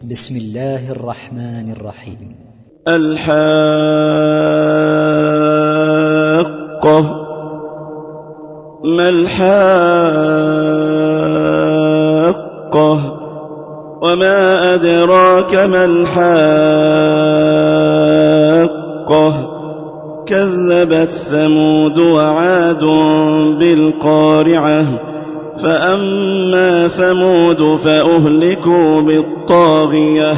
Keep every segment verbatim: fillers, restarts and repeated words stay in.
بسم الله الرحمن الرحيم. الحاقة. ما الحاقة وما أدراك ما الحاقة كذبت ثمود وعاد بالقارعة فأما ثمود فأهلكوا بالطاغية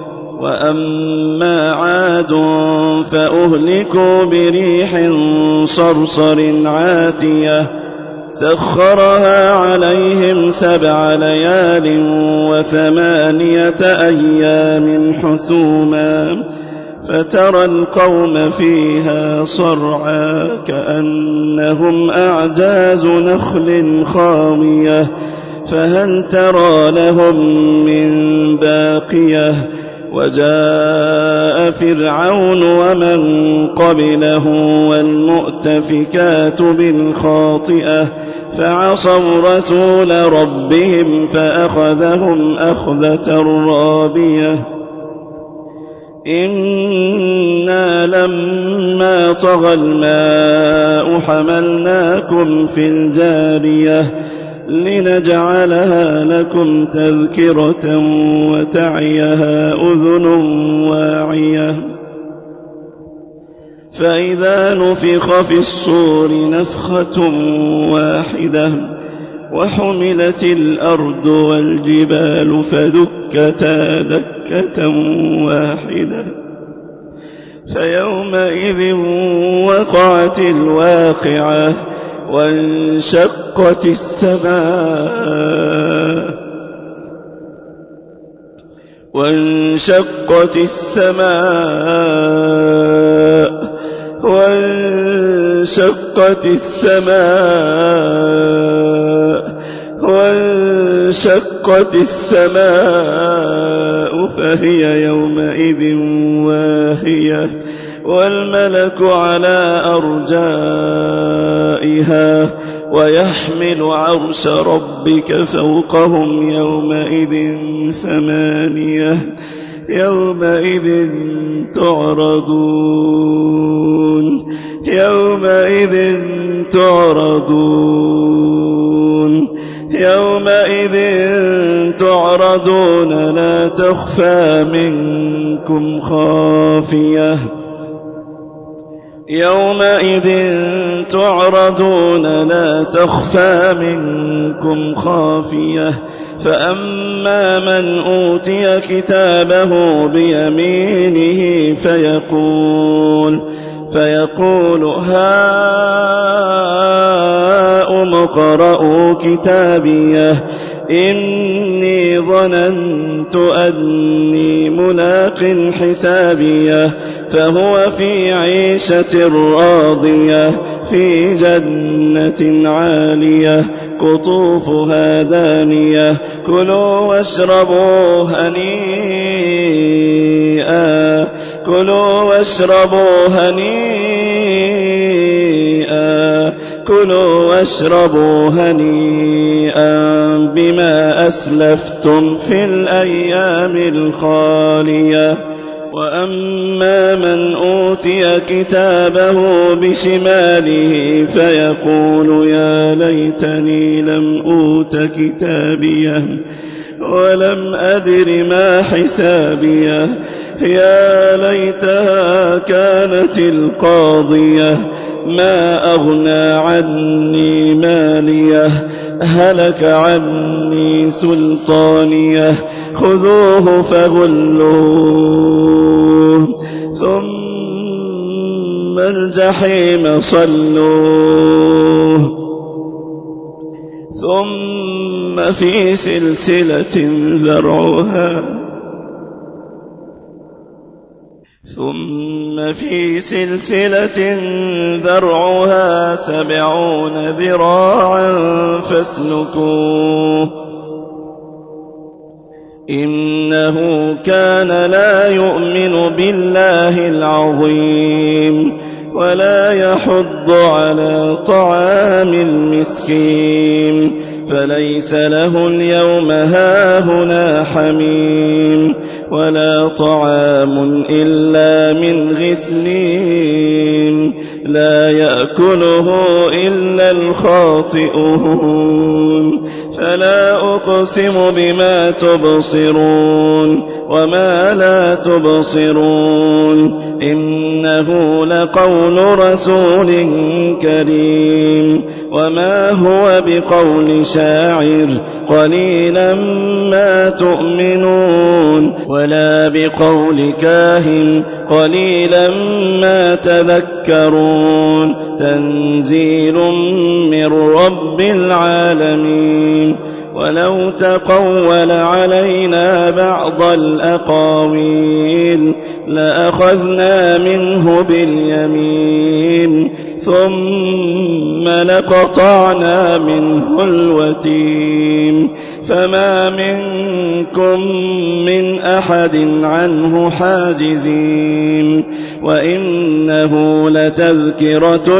وأما عاد فأهلكوا بريح صرصر عاتية سخرها عليهم سبع ليال وثمانية أيام حسوما فترى القوم فيها صرعى كأنهم أعجاز نخل خاوية فهل ترى لهم من باقية وجاء فرعون ومن قبله والمؤتفكات بالخاطئة فعصوا رسول ربهم فأخذهم أخذة رابية إنا لما طغى الماء حملناكم في الجارية لنجعلها لكم تذكرة وتعيها أذن واعية فإذا نفخ في الصور نفخة واحدة وحملت الأرض والجبال فدكتا دكة واحدة فيومئذ وقعت الواقعة وانشقت السماء وانشقت السماء وانشقت السماء وانشقت السماء فهي يومئذ واهية والملك على أرجائها ويحمل عرش ربك فوقهم يومئذ ثمانية يومئذ تعرضون يومئذ تعرضون يومئذ تعرضون لا تخفى منكم خافية يومئذ تعرضون لا تخفى منكم خافية فأما من أوتي كتابه بيمينه فيقول فيقول هاؤم اقرءوا كتابيه إني ظننت أني ملاق حسابيه فهو في عيشة راضية في جنة عالية قطوفها دانية كلوا واشربوا هنيئا كلوا واشربوا هنيئا كلوا واشربوا هنيئا بما أسلفتم في الأيام الخالية وأما من أوتي كتابه بشماله فيقول يا ليتني لم أوت كتابيه ولم أدر ما حسابيه يا ليتها كانت القاضية ما أغنى عني ماليه هلك عني سلطانيه خذوه فغلوه ثم الجحيم صلوه ثم في سلسلة ذرعها ثم في سلسلة ذرعها سبعون ذراعا فاسلكوه إنه كان لا يؤمن بالله العظيم ولا يحض على طعام المسكين فليس له اليوم هاهنا حميم ولا طعام إلا من غسلين لا يأكله إلا الخاطئون فلا أقسم بما تبصرون وما لا تبصرون إنه لقول رسول كريم وما هو بقول شاعر قليلا ما تؤمنون ولا بقول كاهن قليلا ما تذكرون تنزيل من رب العالمين ولو تقول علينا بعض الأقاويل لأخذنا منه باليمين ثم لقطعنا منه الوتين فما منكم من أحد عنه حاجزين وإنه لتذكرة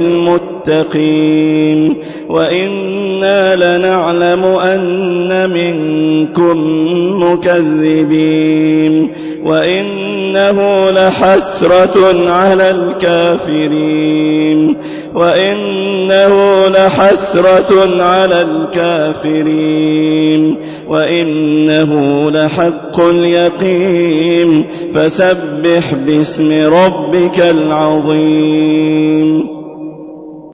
للمتقين وإنا لنعلم أن منكم مكذبين وإنه لحسرة على الكافرين وإنه لحسرة على الكافرين وإنه لحق اليقين فسبح باسم ربك العظيم.